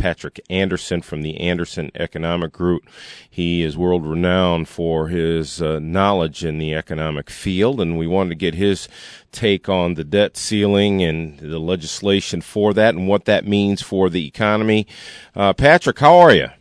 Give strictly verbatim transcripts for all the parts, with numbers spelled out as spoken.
Patrick Anderson from the Anderson Economic Group. He is world-renowned for his uh, knowledge in the economic field, and we wanted to get his take on the debt ceiling and the legislation for that and what that means for the economy. Uh, Patrick, how are you?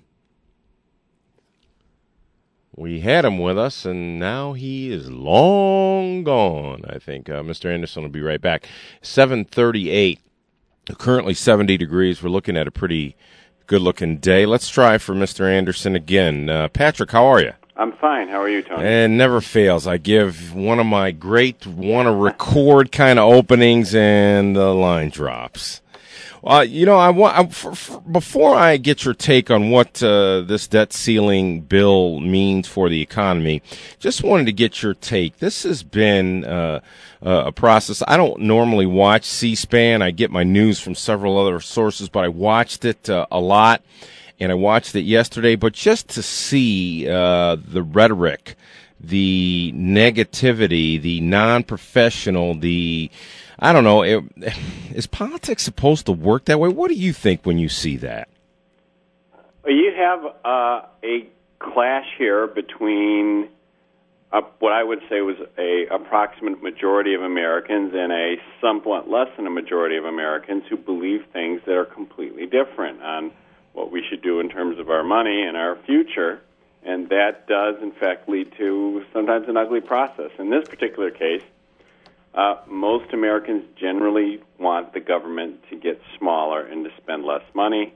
We had him with us, and now he is long gone, I think. Uh, Mister Anderson will be right back. seven thirty-eight, currently seventy degrees. We're looking at a pretty good-looking day. Let's try for Mister Anderson again. Uh, Patrick, how are you? I'm fine. How are you, Tony? And never fails. I give one of my great want-to-record kind of openings, and the line drops. Uh, you know, I want I, for, for, before I get your take on what uh, this debt ceiling bill means for the economy, just wanted to get your take. This has been uh, uh, a process. I don't normally watch C-SPAN. I get my news from several other sources, but I watched it uh, a lot, and I watched it yesterday. But just to see uh, the rhetoric, the negativity, the non-professional, the I don't know. It, is politics supposed to work that way? What do you think when you see that? Well, you have uh, a clash here between uh, what I would say was a approximate majority of Americans and a somewhat less than a majority of Americans who believe things that are completely different on what we should do in terms of our money and our future. And that does, in fact, lead to sometimes an ugly process. In this particular case, Uh, most Americans generally want the government to get smaller and to spend less money.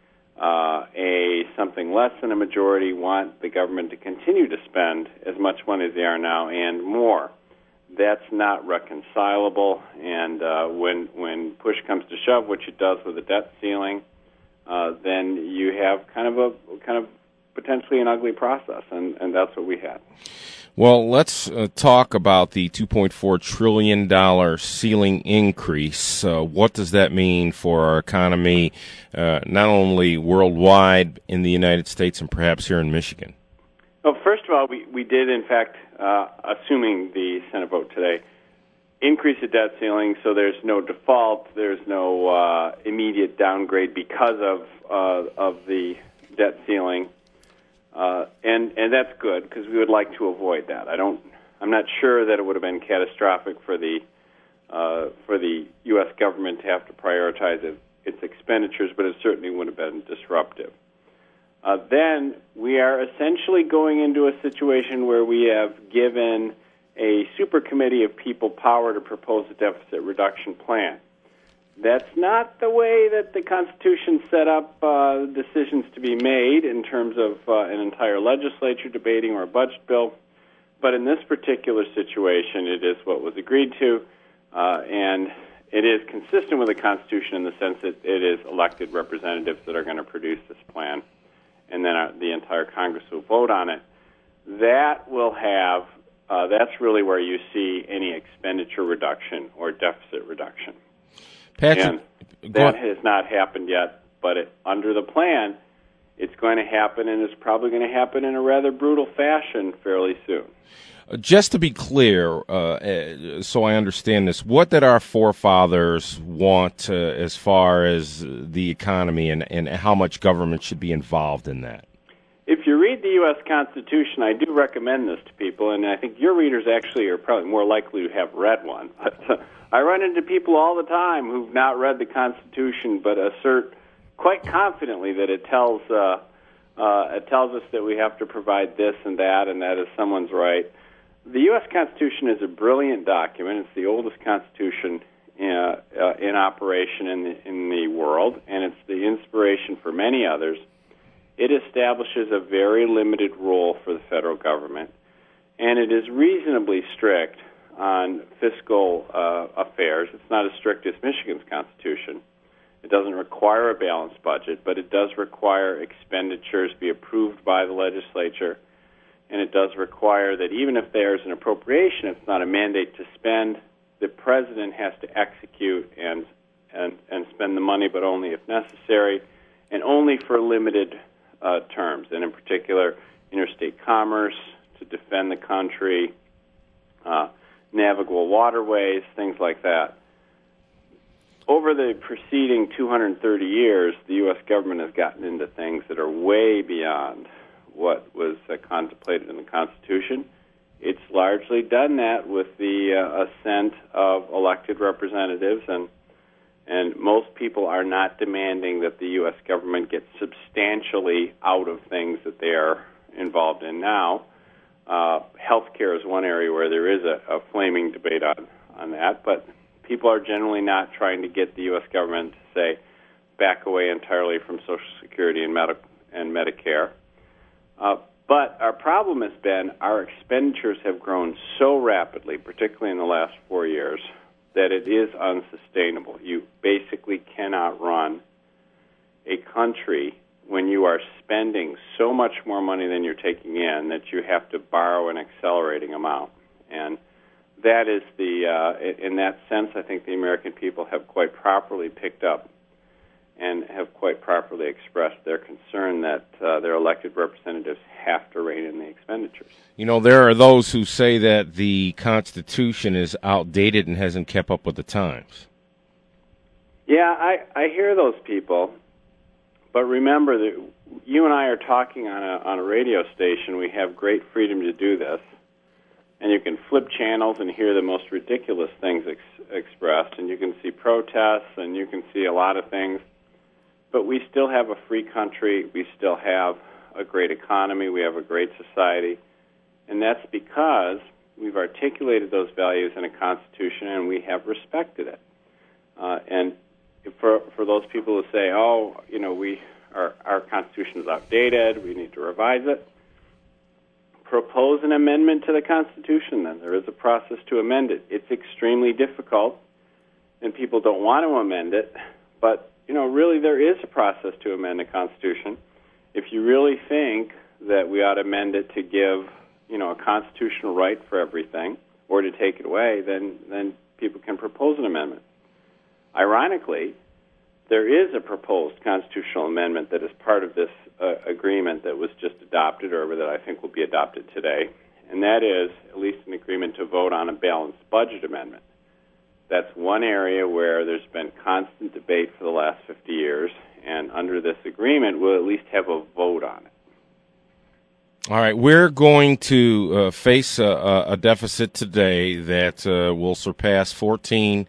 Uh, a something less than a majority want the government to continue to spend as much money as they are now and more. That's not reconcilable, and uh, when when push comes to shove, which it does with the debt ceiling, uh, then you have kind of a kind of potentially an ugly process, and, and that's what we had. Well, let's uh, talk about the two point four trillion dollars ceiling increase. Uh, what does that mean for our economy, uh, not only worldwide in the United States and perhaps here in Michigan? Well, first of all, we, we did, in fact, uh, assuming the Senate vote today, increase the debt ceiling so there's no default, there's no uh, immediate downgrade because of uh, of the debt ceiling. Uh, and and that's good because we would like to avoid that. I don't. I'm not sure that it would have been catastrophic for the uh, for the U S government to have to prioritize it, its expenditures, but it certainly would have been disruptive. Uh, then we are essentially going into a situation where we have given a super committee of people power to propose a deficit reduction plan. That's not the way that the Constitution set up uh, decisions to be made in terms of uh, an entire legislature debating or a budget bill. But in this particular situation, it is what was agreed to, uh, and it is consistent with the Constitution in the sense that it is elected representatives that are going to produce this plan, and then uh, the entire Congress will vote on it. That will have, uh, that's really where you see any expenditure reduction or deficit reduction. Patrick, and that has not happened yet, but it, under the plan, it's going to happen, and it's probably going to happen in a rather brutal fashion fairly soon. Just to be clear, uh, so I understand this, what did our forefathers want uh, as far as the economy and, and how much government should be involved in that? If you read the U S Constitution, I do recommend this to people, and I think your readers actually are probably more likely to have read one. But uh, I run into people all the time who've not read the Constitution but assert quite confidently that it tells uh, uh, it tells us that we have to provide this and that, and that is someone's right. The U S Constitution is a brilliant document. It's the oldest Constitution uh, uh, in operation in the, in the world, and it's the inspiration for many others. It establishes a very limited role for the federal government, and it is reasonably strict on fiscal uh, affairs. It's not as strict as Michigan's Constitution. It doesn't require a balanced budget, but it does require expenditures be approved by the legislature, and it does require that even if there's an appropriation, it's not a mandate to spend, the president has to execute and, and, and spend the money, but only if necessary, and only for limited uh, terms, and in particular, interstate commerce, to defend the country, uh, navigable waterways, things like that. over the preceding two hundred thirty years, the U S government has gotten into things that are way beyond what was uh, contemplated in the Constitution. It's largely done that with the uh, assent of elected representatives, and and most people are not demanding that the U S government get substantially out of things that they are involved in now. Uh, healthcare is one area where there is a, a flaming debate on, on that, but people are generally not trying to get the U S government to say back away entirely from Social Security and, Medi- and Medicare. Uh, but our problem has been our expenditures have grown so rapidly, particularly in the last four years, that it is unsustainable. You basically cannot run a country when you are spending so much more money than you're taking in that you have to borrow an accelerating amount. And that is the, uh, in that sense, I think the American people have quite properly picked up and have quite properly expressed their concern that uh, their elected representatives have to rein in the expenditures. You know, there are those who say that the Constitution is outdated and hasn't kept up with the times. Yeah, I, I hear those people, but remember that you and I are talking on a, on a radio station. We have great freedom to do this, and you can flip channels and hear the most ridiculous things ex- expressed, and you can see protests, and you can see a lot of things. But we still have a free country. We still have a great economy. We have a great society. And that's because we've articulated those values in a Constitution and we have respected it. Uh, and for for those people who say, oh, you know, we our, our Constitution is outdated, we need to revise it, propose an amendment to the Constitution then. There is a process to amend it. It's extremely difficult, and people don't want to amend it, but you know, really there is a process to amend a Constitution. If you really think that we ought to amend it to give, you know, a constitutional right for everything or to take it away, then, then people can propose an amendment. Ironically, there is a proposed constitutional amendment that is part of this uh, agreement that was just adopted or that I think will be adopted today, and that is at least an agreement to vote on a balanced budget amendment. That's one area where there's been constant debate for the last fifty years, and under this agreement, we'll at least have a vote on it. All right, we're going to uh, face a, a deficit today that uh, will surpass fourteen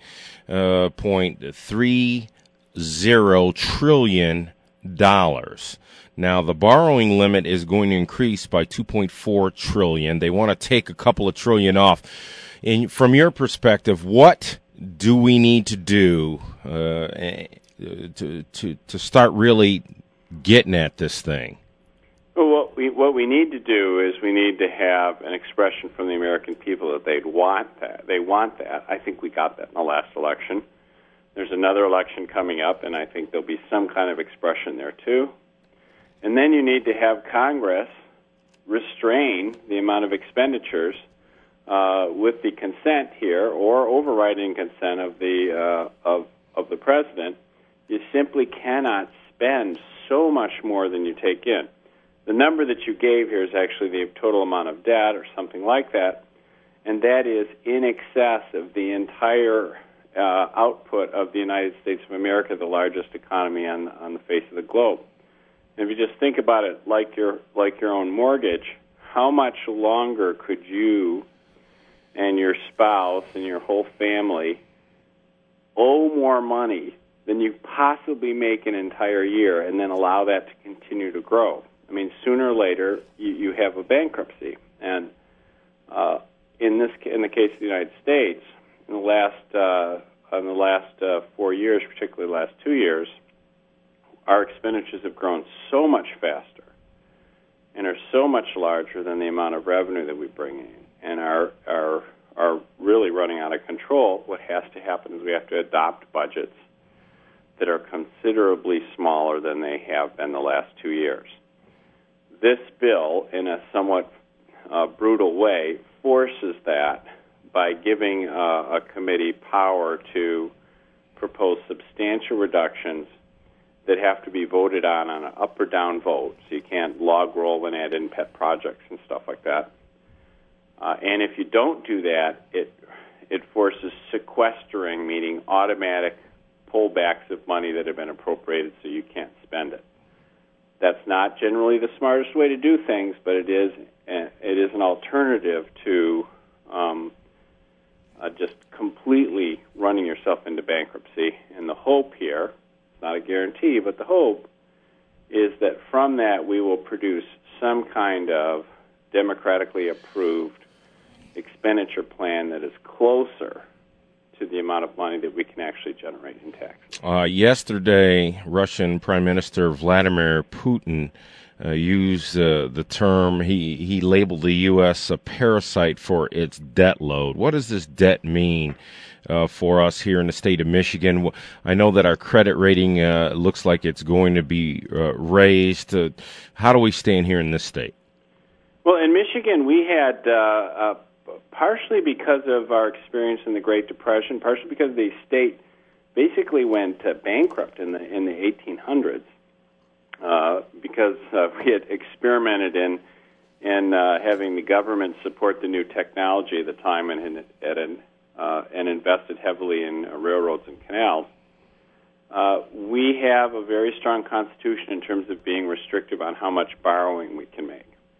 point three zero trillion dollars. Now, the borrowing limit is going to increase by two point four trillion dollars. They want to take a couple of trillion off. And from your perspective, what do we need to do uh, to to to start really getting at this thing? Well, what we what we need to do is we need to have an expression from the American people that they'd want that. They want that. I think we got that in the last election. There's another election coming up, and I think there'll be some kind of expression there too. And then you need to have Congress restrain the amount of expenditures Uh, with the consent here or overriding consent of the uh, of of the president. You simply cannot spend so much more than you take in. The number that you gave here is actually the total amount of debt or something like that, and that is in excess of the entire uh, output of the United States of America, the largest economy on on the face of the globe. And if you just think about it like your like your own mortgage, how much longer could you and your spouse and your whole family owe more money than you possibly make an entire year and then allow that to continue to grow? I mean, sooner or later, you, you have a bankruptcy. And uh, in this, in the case of the United States, in the last, uh, in the last uh, four years, particularly the last two years, our expenditures have grown so much faster and are so much larger than the amount of revenue that we bring in, and are are are really running out of control. What has to happen is we have to adopt budgets that are considerably smaller than they have been the last two years. This bill, in a somewhat uh, brutal way, forces that by giving uh, a committee power to propose substantial reductions that have to be voted on on an up or down vote. So you can't log roll and add in pet projects and stuff like that. Uh, and if you don't do that, it it forces sequestering, meaning automatic pullbacks of money that have been appropriated so you can't spend it. That's not generally the smartest way to do things, but it is it is an alternative to um, uh, just completely running yourself into bankruptcy. And the hope here, it's not a guarantee, but the hope is that from that we will produce some kind of democratically approved expenditure plan that is closer to the amount of money that we can actually generate in taxes. Uh, yesterday, Russian Prime Minister Vladimir Putin uh, used uh, the term, he, he labeled the U S a parasite for its debt load. What does this debt mean uh, for us here in the state of Michigan? I know that our credit rating uh, looks like it's going to be uh, raised. Uh, how do we stand here in this state? Well, in Michigan, we had, uh, uh, partially because of our experience in the Great Depression, partially because the state basically went uh, bankrupt in the in the eighteen hundreds, uh, because uh, we had experimented in in uh, having the government support the new technology at the time and and, and, uh, and invested heavily in uh, railroads and canals. Uh, we have a very strong constitution in terms of being restrictive on how much borrowing we can make.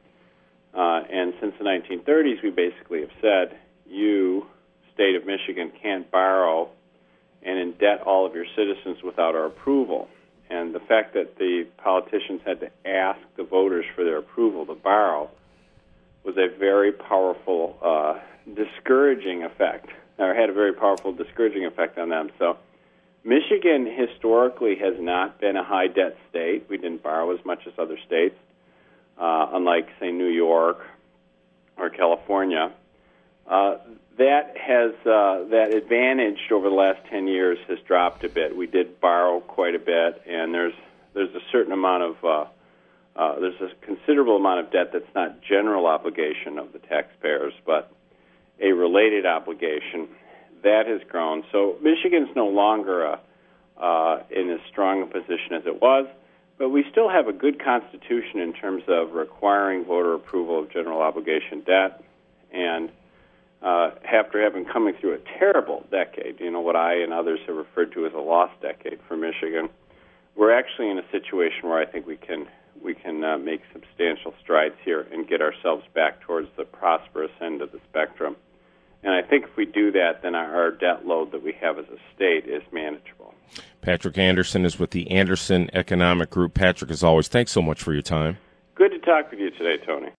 Uh, and since the nineteen thirties, we basically have said, you, state of Michigan, can't borrow and indebt all of your citizens without our approval. And the fact that the politicians had to ask the voters for their approval to borrow was a very powerful uh, discouraging effect, or had a very powerful discouraging effect on them. So Michigan historically has not been a high-debt state. We didn't borrow as much as other states. Uh, unlike, say, New York or California, uh, that has uh, that advantage over the last ten years has dropped a bit. We did borrow quite a bit, and there's there's a certain amount of uh, uh, there's a considerable amount of debt that's not general obligation of the taxpayers, but a related obligation that has grown. So Michigan's no longer a, uh, in as strong a position as it was. But we still have a good constitution in terms of requiring voter approval of general obligation debt. And uh, after having coming through a terrible decade, you know, what I and others have referred to as a lost decade for Michigan, we're actually in a situation where I think we can we can uh, make substantial strides here and get ourselves back towards the prosperous end of the spectrum. And I think if we do that, then our, our debt load that we have as a state is manageable. Patrick Anderson is with the Anderson Economic Group. Patrick, as always, thanks so much for your time. Good to talk with you today, Tony.